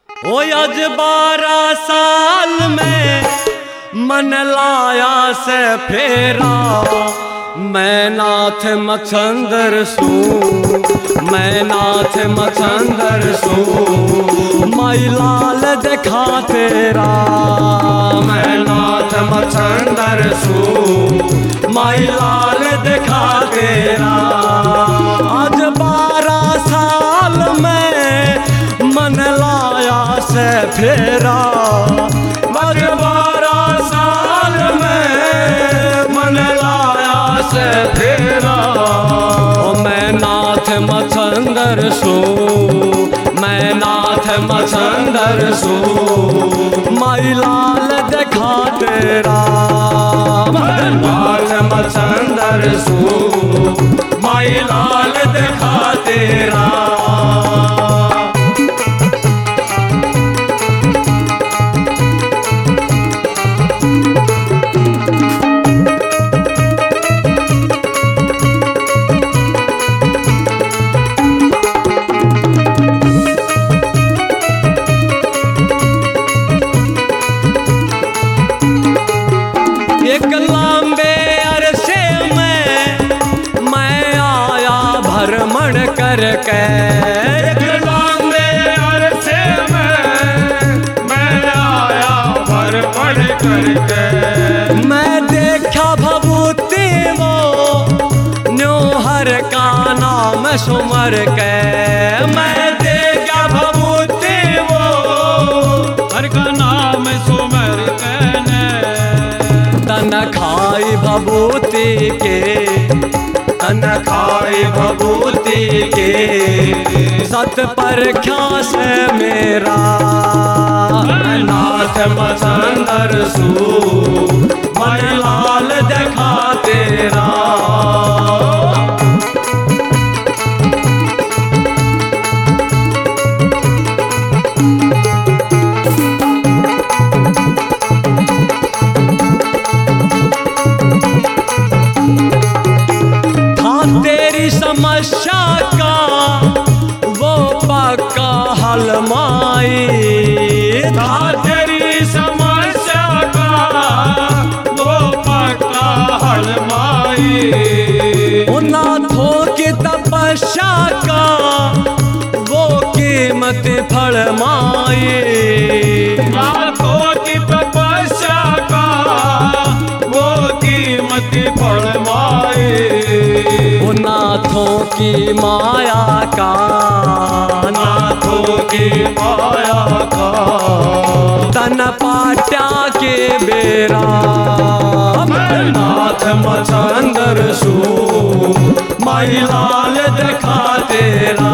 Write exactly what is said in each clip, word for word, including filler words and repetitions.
ओ आज बारह साल में मन लाया से फेरा, मैं नाथ मच्छंदर सू, मैं नाथ मच्छंदर सू, माई लाल दिखा तेरा, मैं नाथ मच्छंदर सू, माई लाल दिखा तेरा। आज बारह साल में मन लाया से फेरा, आज बारह साल में मन लाया से फेरा। ओ मैं नाथ मच्छंदर सू, मैं नाथ मच्छंदर सू, माई लाल दिखा तेरा, मैं नाथ मच्छंदर सू, माई लाल दिखा तेरा। एक लंबे अरसे में मैं आया भ्रमण करके, एक लंबे अरसे में मैं आया भ्रमण करके। मैं देखा भभूति वो न्योहर का नाम सुमर के, मैं देखा भभूति वो हर का नाम सुमर के। तन खाई भभूति के, तन खाई भभूति के, सत पर ख्यास मेरा, मैं नाथ मच्छंदर सू, मन लाल दिखा तेरा। समस्या का वो पक्का हल माई, था तेरी समस्या का वो पक्का हल माई। नाथों की तपस्या का वो कीमत फल माई, नाथों की तपस्या का वो कीमत फल माई। नाथों की माया का, नाथों की माया का, तन पाट्या के बेरा, मैं नाथ मच्छंदर सू, माई लाल दिखा तेरा।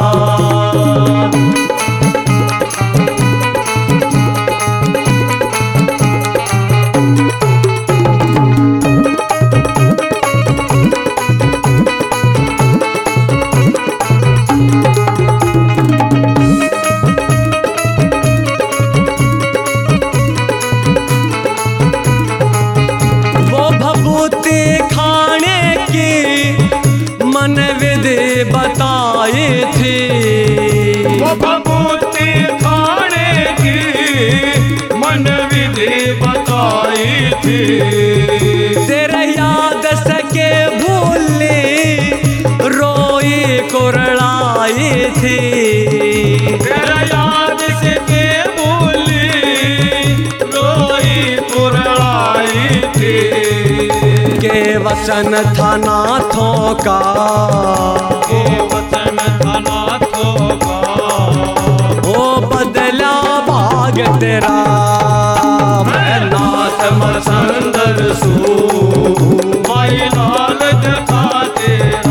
खाने की मन विधि बताई थी, वो भभूति खाने की मन विधि बताई थी। तेरे याद सके भूली रोई कुरलाई थी, तेरा याद सके भूली रोई कुरलाई थी। के वचन था नाथों का, के वचन था नाथों का, ओ बदला भाग तेरा, मैं नाथ मच्छंदर सू, माई लाल दिखा तेरा।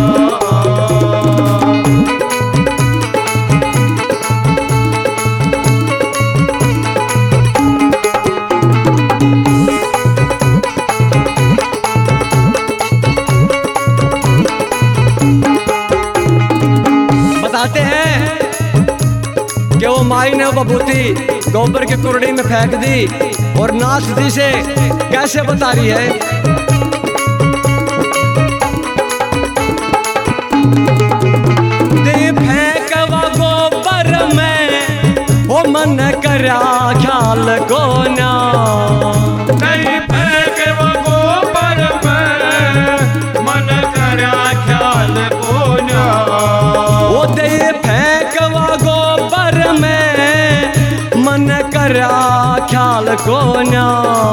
बताते हैं कि वो माई ने बभूति गोबर की कुरड़ी में फेंक दी और नाथ जी से कैसे बता रही है। दे फेंक वो गोबर में, वो मन करया ख्याल को ना नहीं फेंक वो गोबर में मन करया ख्याल को ना ओ दे फेंक वो गोबर में मन करया ख्याल को ना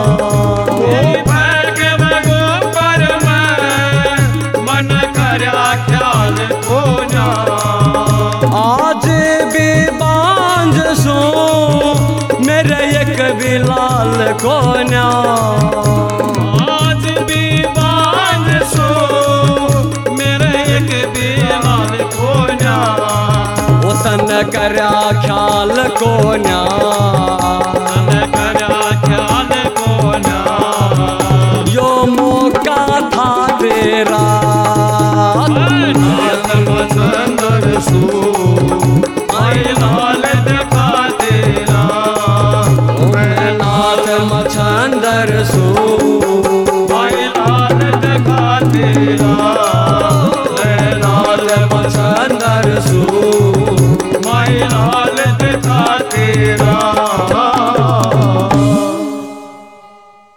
फेंक वो गोबर में मन करया ख्याल को ना आज भी बांझ सो मेरे एक भी लाल को ना आज भी बांझ सो मेरे एक भी लाल को ना ओ तन करया ख्याल को ना तन करया ख्याल को ना यो मौका था तेरा नाथ मचंदर सू आई लाल दिखा तेरा मैं नाथ मछंदर सू आई लाल दिखा तेरा मैं नाथ मछंदर सू आई लाल दिखा तेरा